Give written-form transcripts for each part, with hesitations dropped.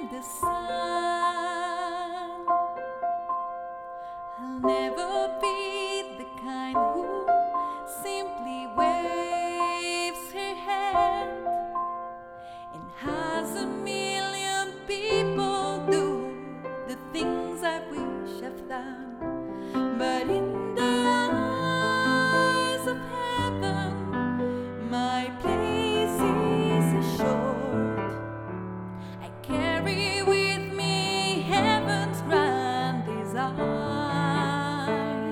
the sun. I'll never be the kind who simply waves her hand and has a million people do the things I wish I've done. But in the eyes of heaven, my place is assured. I carry with me heaven's grand design.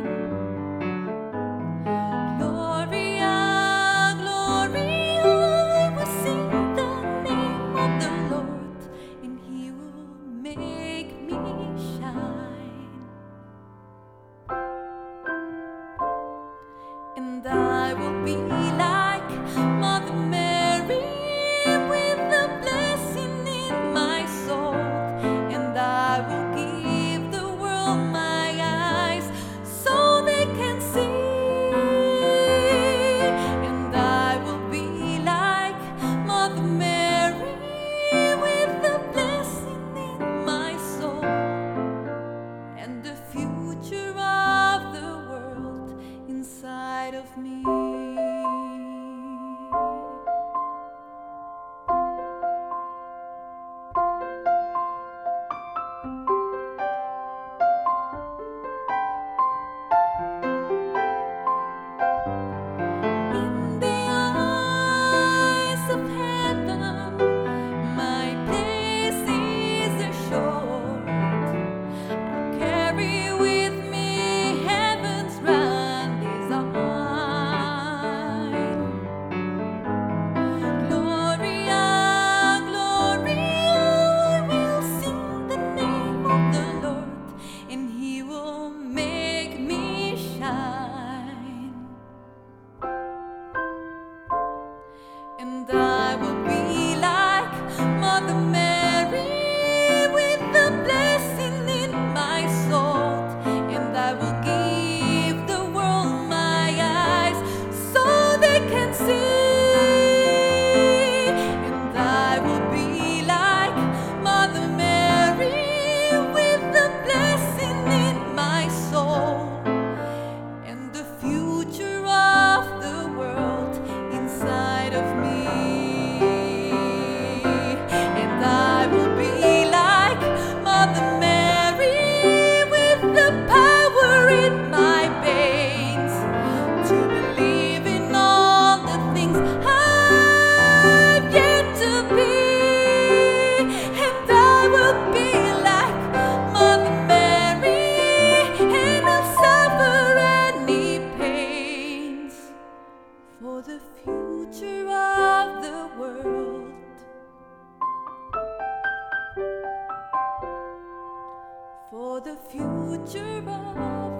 Gloria, Gloria, I will sing the name of the Lord, and He will make me shine. And I will be like Mother Mary with a blessing in my soul. And I will give the world my eyes so they can see. And I will be like Mother Mary with a blessing in my soul. And the future of the world inside of me. In the eyes of heaven, my place is assured. I carry with me heaven's grand design. Gloria, Gloria, I will sing the name of the Lord, and He will make me shine. And I will be like Mother Mary with a blessing in my soul. And I will give the world my eyes so they can see. And I will be like Mother Mary with a blessing in my soul. And the future of the world inside of me. And I will be like Mother Mary with the power in my veins to believe in all the things I've yet to be. And I will be like Mother Mary, and I'll suffer any pains for the future of the world. For the future of